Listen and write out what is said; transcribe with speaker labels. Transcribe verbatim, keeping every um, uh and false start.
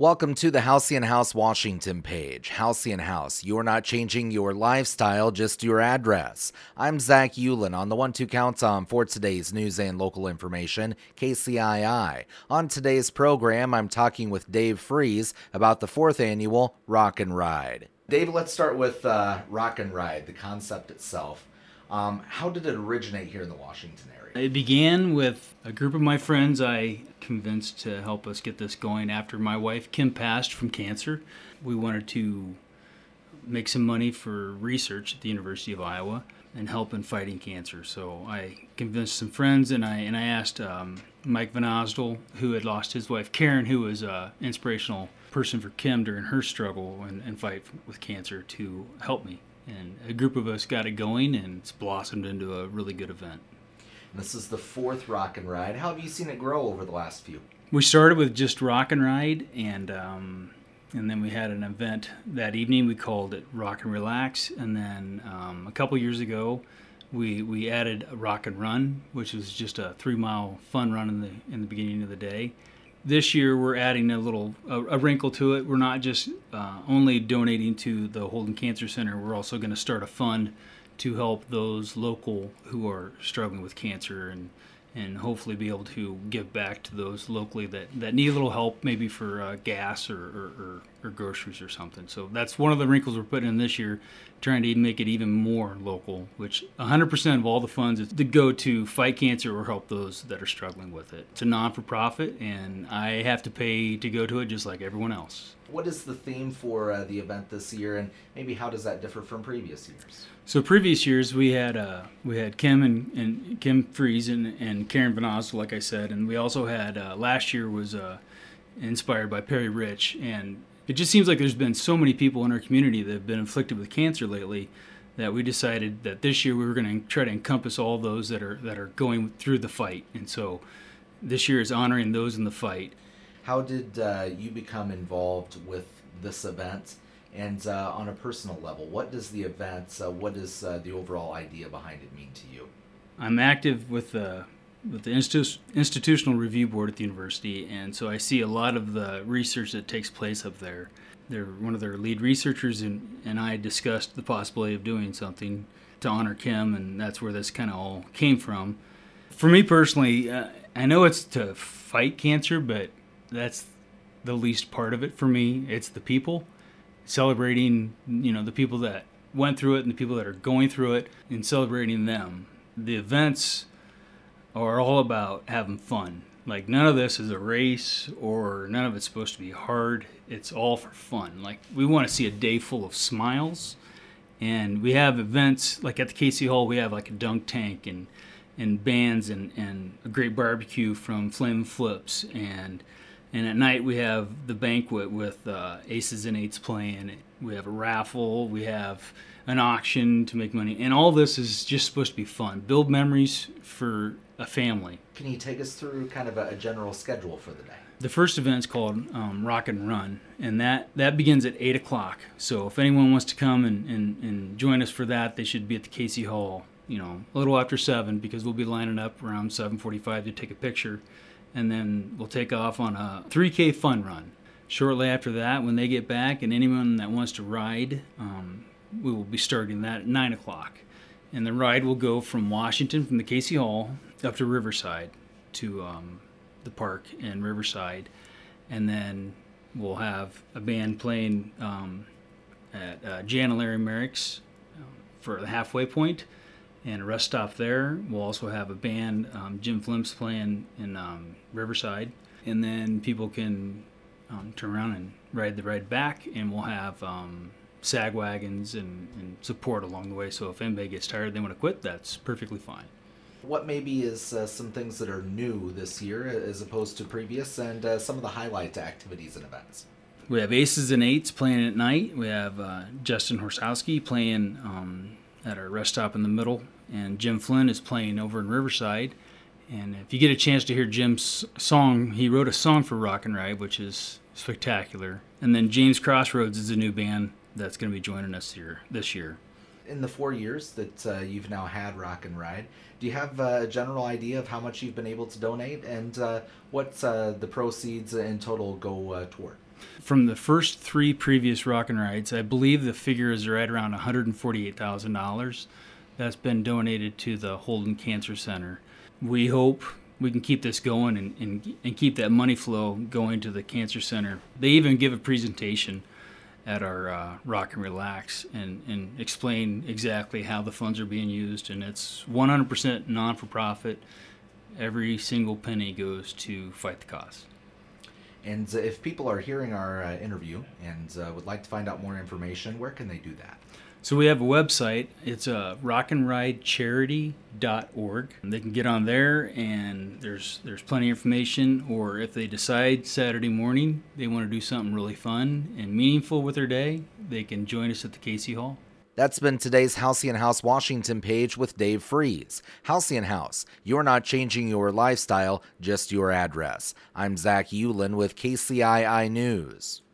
Speaker 1: Welcome to the Halcyon House Washington page. Halcyon House, you're not changing your lifestyle, just your address. I'm Zach Euland on the one two count on for today's news and local information, K C I I. On today's program, I'm talking with Dave Fries about the fourth annual Rock and Ride. Dave, let's start with uh, Rock and Ride, the concept itself. Um, how did it originate here in the Washington area?
Speaker 2: It began with a group of my friends I convinced to help us get this going after my wife, Kim, passed from cancer. We wanted to make some money for research at the University of Iowa and help in fighting cancer. So I convinced some friends, and I and I asked um, Mike Van Osdol, who had lost his wife, Karen, who was an inspirational person for Kim during her struggle and, and fight with cancer, to help me. And a group of us got it going, and it's blossomed into a really good event.
Speaker 1: This is the fourth Rock and Ride. How have you seen it grow over the last few?
Speaker 2: We started with just Rock and Ride, and um, and then we had an event that evening. We called it Rock and Relax, and then um, a couple years ago, we we added a Rock and Run, which was just a three-mile fun run in the in the beginning of the day. This year, we're adding a little a, a wrinkle to it. We're not just uh, only donating to the Holden Cancer Center. We're also going to start a fund to help those local who are struggling with cancer, and and hopefully be able to give back to those locally that, that need a little help, maybe for uh, gas or, or, or, or groceries or something. So that's one of the wrinkles we're putting in this year, trying to make it even more local, which one hundred percent of all the funds is to go to fight cancer or help those that are struggling with it. It's a non-for-profit, and I have to pay to go to it just like everyone else.
Speaker 1: What is the theme for uh, the event this year, and maybe how does that differ from previous years?
Speaker 2: So previous years we had uh, we had Kim and, and Kim Fries and, and Karen Van Osdol, like I said, and we also had uh, last year was uh, inspired by Perry Rich, and it just seems like there's been so many people in our community that have been afflicted with cancer lately that we decided that this year we were going to try to encompass all those that are that are going through the fight, and so this year is honoring those in the fight.
Speaker 1: How did uh, you become involved with this event? And uh, on a personal level, what does the event, uh, what does uh, the overall idea behind it mean to you?
Speaker 2: I'm active with the with the Institu- Institutional Review Board at the university, and so I see a lot of the research that takes place up there. They're one of their lead researchers, and, and I discussed the possibility of doing something to honor Kim, and that's where this kind of all came from. For me personally, uh, I know it's to fight cancer, but that's the least part of it for me. It's the people. Celebrating, you know, the people that went through it and the people that are going through it, and celebrating them. The events are all about having fun. Like, none of this is a race, or none of it's supposed to be hard. It's all for fun. Like, we want to see a day full of smiles, and we have events like at the K C Hall. We have like a dunk tank and and bands and and a great barbecue from Flame Flips, and And at night we have the banquet with uh, Aces and Eights playing. We have a raffle. We have an auction to make money. And all this is just supposed to be fun. Build memories for a family.
Speaker 1: Can you take us through kind of a, a general schedule for the day?
Speaker 2: The first event is called um, Rock and Run, and that, that begins at eight o'clock. So if anyone wants to come and, and, and join us for that, they should be at the K C Hall, you know, a little after seven, because we'll be lining up around seven forty-five to take a picture. And then we'll take off on a three K fun run. Shortly after that, when they get back, and anyone that wants to ride, um, we will be starting that at nine o'clock. And the ride will go from Washington, from the K C Hall, up to Riverside, to um, the park in Riverside. And then we'll have a band playing um, at uh, Jan and Larry Merrick's um, for the halfway point, and a rest stop there. We'll also have a band, um, Jim Flimps, playing in um, Riverside. And then people can um, turn around and ride the ride back, and we'll have um, sag wagons and, and support along the way. So if anybody gets tired, they want to quit, that's perfectly fine.
Speaker 1: What maybe is uh, some things that are new this year as opposed to previous, and uh, some of the highlight activities and events?
Speaker 2: We have Aces and Eights playing at night. We have uh, Justin Horsowski playing um, at our rest stop in the middle, and Jim Flynn is playing over in Riverside. And if you get a chance to hear Jim's song, he wrote a song for Rock and Ride, which is spectacular. And then James Crossroads is a new band that's going to be joining us here this year.
Speaker 1: In the four years that uh, you've now had Rock and Ride, do you have a general idea of how much you've been able to donate, and uh, what uh, the proceeds in total go uh, toward?
Speaker 2: From the first three previous Rock and Rides, I believe the figure is right around one hundred forty-eight thousand dollars that's been donated to the Holden Cancer Center. We hope we can keep this going and, and, and keep that money flow going to the Cancer Center. They even give a presentation at our uh, Rock and Relax and, and explain exactly how the funds are being used, and it's one hundred percent non-for-profit. Every single penny goes to fight the cause.
Speaker 1: And uh, if people are hearing our uh, interview and uh, would like to find out more information, where can they do that?
Speaker 2: So we have a website. It's uh, rock and ride charity dot org. They can get on there, and there's there's plenty of information. Or if they decide Saturday morning they want to do something really fun and meaningful with their day, they can join us at the Casey Hall.
Speaker 1: That's been today's Halcyon House Washington page with Dave Fries. Halcyon House, you're not changing your lifestyle, just your address. I'm Zach Ulin with K C I I News.